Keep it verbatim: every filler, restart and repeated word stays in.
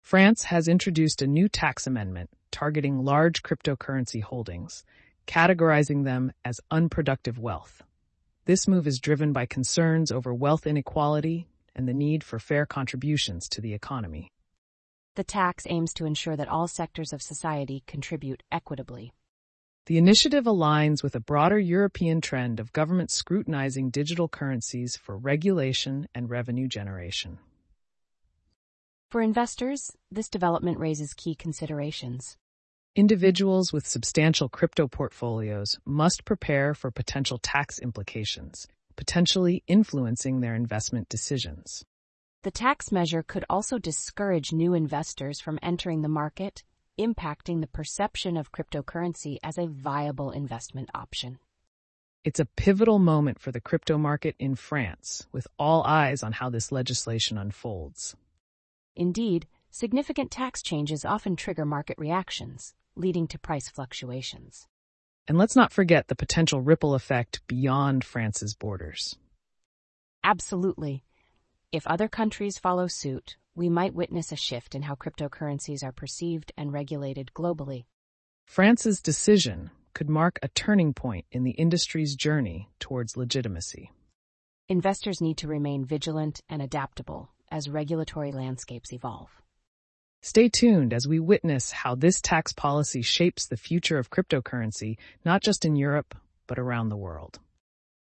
France has introduced a new tax amendment targeting large cryptocurrency holdings, categorizing them as unproductive wealth. This move is driven by concerns over wealth inequality and the need for fair contributions to the economy. The tax aims to ensure that all sectors of society contribute equitably. The initiative aligns with a broader European trend of government scrutinizing digital currencies for regulation and revenue generation. For investors, this development raises key considerations. Individuals with substantial crypto portfolios must prepare for potential tax implications, potentially influencing their investment decisions. The tax measure could also discourage new investors from entering the market, impacting the perception of cryptocurrency as a viable investment option. It's a pivotal moment for the crypto market in France, with all eyes on how this legislation unfolds. Indeed, significant tax changes often trigger market reactions, leading to price fluctuations. And let's not forget the potential ripple effect beyond France's borders. Absolutely. If other countries follow suit, we might witness a shift in how cryptocurrencies are perceived and regulated globally. France's decision could mark a turning point in the industry's journey towards legitimacy. Investors need to remain vigilant and adaptable as regulatory landscapes evolve. Stay tuned as we witness how this tax policy shapes the future of cryptocurrency, not just in Europe, but around the world.